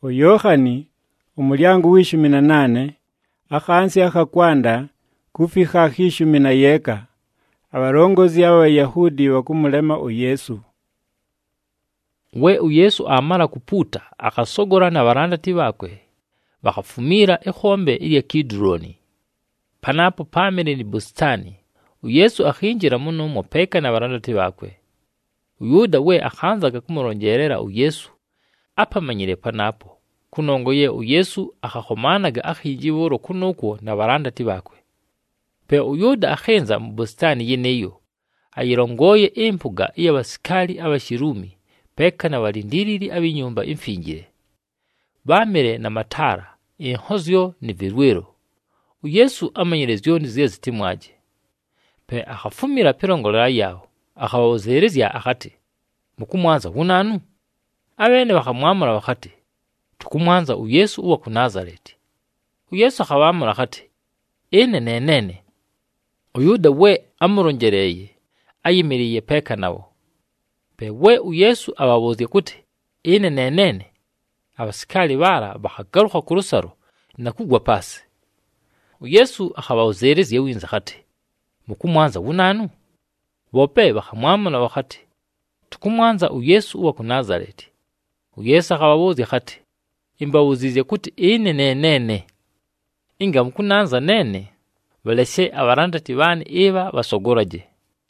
Yohani umulyango w'ishuminanane akhansi akhakwanda kufika hishuminayeka abarongozi Abayahudi bakumulema Yesu. We Yesu amala kuputa akasogora na barandati bakwe bakafumira ekhombe ilya Kidroni. Panapo pamere ni bustani. Yesu akhinjira muno mopeka na barandati bakwe. Yuda we akhanzaga kumurongerera Yesu apamanyire panapo kunongoye Yesu akhakhomanaga akhinjiboro kunoko na barandati bakwe. Pe Yuda akhenza mu bustani yeneyo ayirongoye empuga y'abasikali abashirumi peka na balindiriri abinyumba imfingire. Bamere na matara inhozyo ni virwero. Yesu amanyire zyoni zitimwaje. Pe akhafumira pirongolera yawo akhawozerezya akhati mukumwanza wunanu. Abene bakamwamura bakhati tukumwanza Yesu uwa ku Nazareti. Yesu akhabamura akhati enene. Yuda we amurongereye ayimiriye peka nawo. Pe we Yesu ababozye kuti enene. Abasikali bara bakagaruka ku rusaro nakugwa pasi. Yesu akhabawozerezye winza khati mukumwanza wunanu. Bope bakamwamura bakhati tukumwanza Yesu uwa ku Nazareti. Yesu akhababozye khati imbawuzize kuti enene. Inga mukunanza nene baleshe abarandati bani eba basogoraje.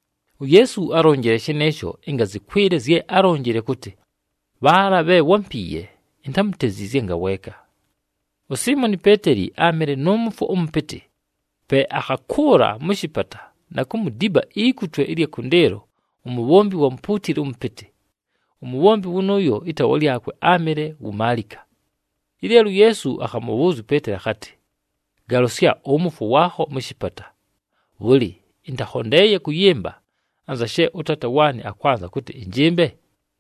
Yesu arongereshe nesho inga zikwire zye arongere kuti barabe wampiye intamutezize nga weka. Simoni Peteri amere n'omufu omupete pe akakura mushipata na kumudiba ikutwe ilye kundero umubombi wa mputiri umupete. Umubombi wunoyo itawali akwe amere umalika. Ilyeru Yesu akamubuzu Peteri khati galosya omufu waho mushipata. Wuli intahondeye kuyemba anzashe utata wani akwanza kuti injimbe.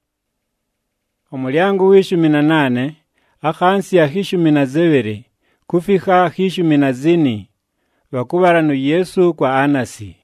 Umulyango w'ishuminanane akhansi ya hishuminazebere kufika hishuminazini bakubarano Yesu kwa Anasi.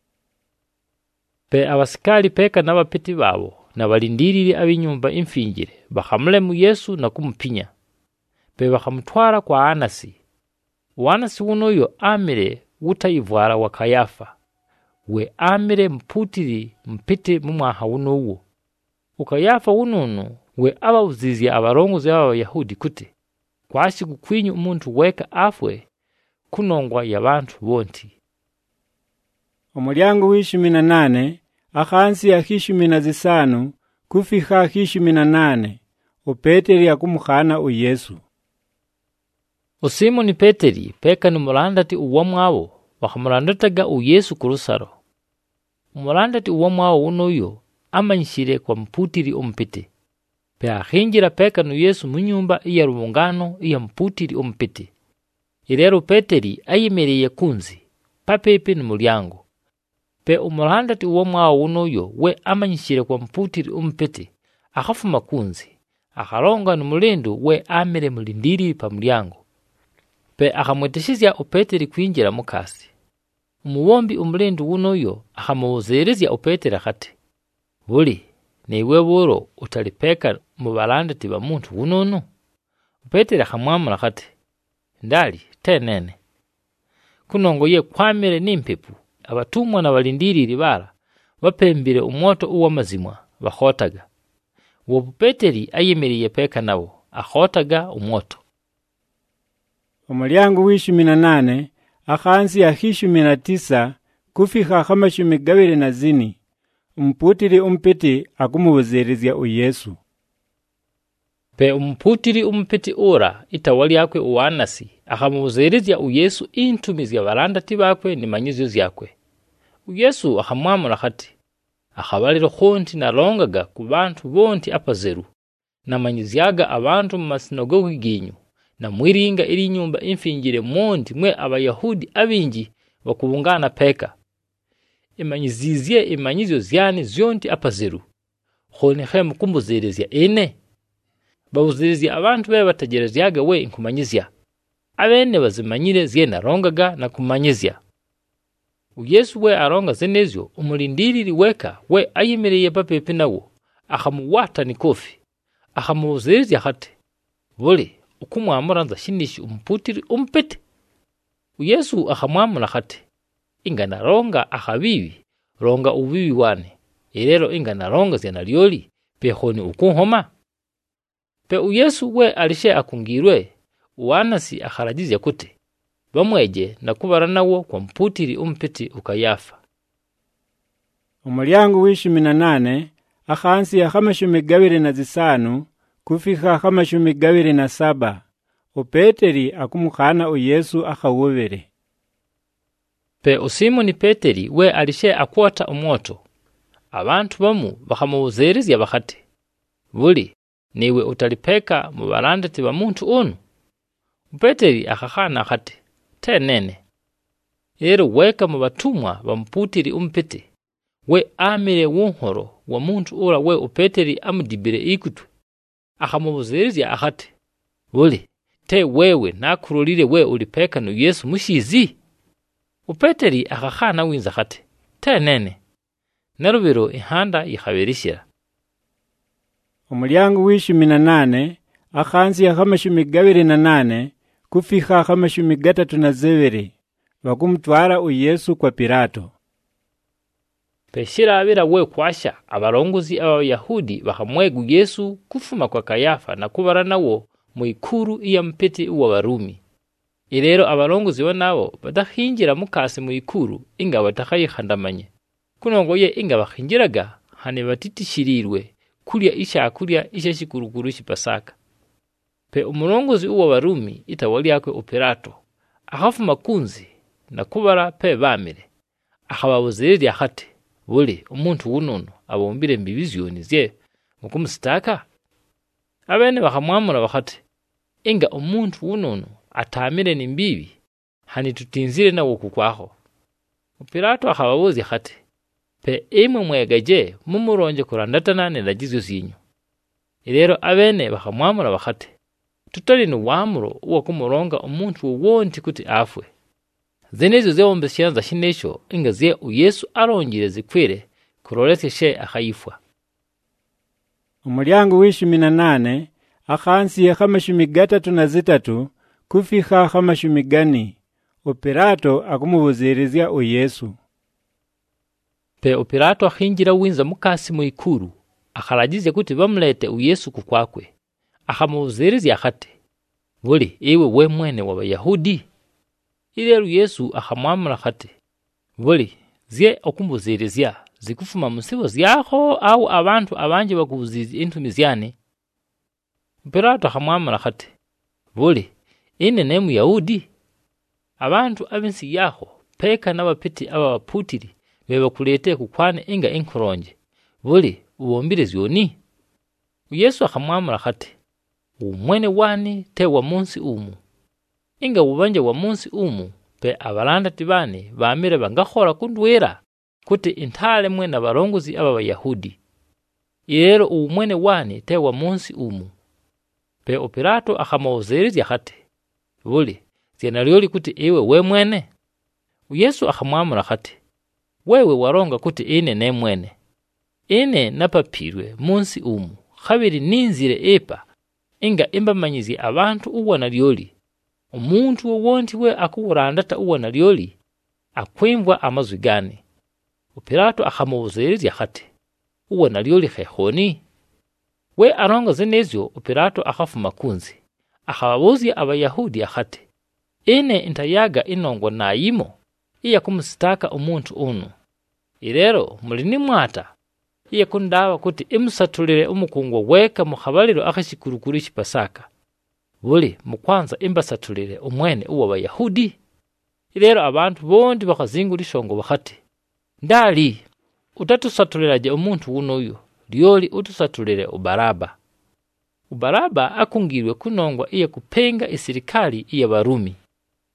Pe abasikali peka n'abapeti babo nabalindiriri abinyumba imfingire bakamulemu Yesu na kumupinya. Pe bakamutwara kwa Anasi. Anasi wunoyo amere utayivwara wa Kayafa. We amere mputiri mpete mumwaha wunowo. Ukayafa wununu we abawuzizya abarongozi b'Abayahudi kuti kwashi kukwinyu umuntu weka afwe kunongwa y'abantu bonti. Umulyango w'ishuminanane akhansi ya hishuminazisanu kufika hishuminanane Peteri akumukhana Yesu. Simoni Peteri peka n'umulandati uwamwabo bakamulandataga Yesu ku rusaro. Umulandati uwamwabo wunoyo amanyishire kwa mputiri omupete. Pe akhinjira peka no Yesu munyumba iya rubungano iya mputiri omupete. Ilero Peteri ayimereye kunzi papepe n'umulyango. Pe umulandati uwamwabo wunoyo we amanyishire kwa mputiri omupete akhafuma kunzi akharonga n'umulindu we amere mulindiri pa mulyango. Pe akhamweteshizya Peteri kwinjira mukasi. Umubombi umulindu wunoyo akhamuzerezya Peteri khati buli niwe boro utalipeka mu balandati ba muntu wunono. Peteri akhamwamura khati ndali tenene. Kunongoye kwamere n'impepu abatumwa na balindiriri bara bapembire umoto uwamazimwa bakhotaga. Wo Peteri ayemereye peka nabo akhotaga umoto. Umulyango w'ishuminanane akhansi ya hishuminatisa kufika hamashumigabire na zini umputiri umpeti akumubuzerezya Yesu. Pe umputiri umpeti ora itawali yakwe Anasi akamubuzerezya Yesu intumizya barandati bakwe nimanyizyo zyakwe. Yesu akamwamura khati akhabaliro khonti narongaga ku bantu bonti apazeru namanyizyaga abantu mu masinagogi ginyu na mwiringa iri nyumba imfingire mondi mwe Abayahudi abinji bakubungana peka. Imanyizizye imanyizyo zyane zyonti apazeru. Khone khemu kumbuzerezya ene. Bawuzerezya abantu be batagerezyaga we inkumanyizya. Abene bazimanyire zye narongaga na kumanyizya. Yesu we aronga zenezyo umulindiriri weka we ayimereye papepe nawo akhamuwata ni kofi. Akhamuzerezya khati buli ukumwamura nza shinishi umputiri umpete. Yesu akhamwamula khati, inga naronga akhabibi ronga ubibi wane, ilero inga naronga zena lyoli pehoni ukunhoma. Pe Yesu we alishe akungirwe, uwanasi akharajize kuti bamweje na kubara nawo kwa mputiri umpete ukayafa. Umulyango w'18 akhansi ya 25 kufika 27 Peteri akumukhana Yesu akhawobere. Pe Simoni Peteri we alishe akwata umoto. Abantu bamu bakhamuzerezya bakhati, buli niwe utalipeka mu barandati ba muntu onu. Peteri akhakhana khati, tenene. Ero weka mu batumwa bamputiri umpete. We amire wonhoro wa muntu ora we Peteri amudibire ikutu. Akhamuzerezya akhati, buli te wewe nakurulire we ulipeka no Yesu mushizi. Peteri akhakhana winza khati, tenene. Narubiro ihanda ikhaberishira. Umulyango w'18 akhansi ya 28 kufika 32 bakumutwara Yesu kwa Pilato. Peshira abira we kwasha abarongozi Abayahudi bakamwegu Yesu kufuma kwa Kayafa na kubara nawo mu ikuru iya mpete uwa Barumi. Ilero abarongozi banabo badahingira mukase mu ikuru inga batakayikhandamanye. Kunongo ye inga bakhinjiraga hane batitishirirwe kulya isha shikurukuru shipasaka. Pe umurongozi uwa Barumi itawali yakwe Pilato akafuma kunzi na kubara pe bamire. Akhababuzerya khati, buli umuntu wunono abombire mbibiziyoni zye mukumusitaka. Abene bakamwamura bakhati, inga umuntu wunono atamire ni mbibi hani tutinzire nawo kukwaho. Pilato akhababuzya khati, pe imwe mwegaje mumuronje kurandatana n'endagizo zinyu. Ilero abene bakamwamura bakhati, tutali n'uwamuro uwa kumuronga umuntu wonti kuti afwe. Zenezo zewombesyanza shinesho inga zye Yesu arongire zikwire kuroleshe akhayifwa. Umulyango w'18 akhansi ya 33 kufika 50 Pilato akumubuzerezya Yesu. Pe Pilato akhinjira winza mukasi mu ikuru akharajize kuti bamulete Yesu kukwakwe. Akhamubuzerezya khati, buli iwe we mwene w'Abayahudi? Ilero Yesu akhamwamura khati, buli zye okumbuzerezya zikufuma musibo zyaho au abantu abanje bakubuziza intumi zyane? Pilato akhamwamura khati, buli ine ne Muyahudi? Abantu abinsi yaho peka n'abapeti abaputiri bebakulete kukwane inga inkuronje, buli uwombire zyoni? Yesu akhamwamura khati, umwene wani te wa munsi umu. Inga ubanje wa munsi umu pe abarandati bane bamire bangakhora kundwera kuti intale mwena barongozi Abayahudi. Ilero umwene wani te wa munsi umu. Pe Pilato akhamuzerezya khati, buli zena lyoli kuti iwe we mwene? Yesu akhamwamura khati, wewe waronga kuti ine ne mwene. Ine napapirwe munsi umu khabiri ninzire epa inga imbamanyizi abantu uwana lyoli. Umuntu wonti we akuwurandata uwana lyoli akwimvwa amazwi gane. Pilato akhamuzerezya khati, uwana lyoli khehoni? We aronga zenezyo Pilato akhafuma kunzi akhababuzya Abayahudi akhati, ine intayaga inongo nayimo iya kumusitaka umuntu unu. Ilero mulini mwata iya kundawa kuti imusatulire umukungwa weka mukhabaliro akhashikurukuru shipasaka. Buli mukwanza imbasatulire umwene uwa Abayahudi? Ilero abantu bondi bakazingura ishongo bakhati, ndali utatusatuliraje umuntu unoyo lyoli utusatulire Baraba. Baraba akungirwe kunongwa iya kupenga isirikali iya Barumi.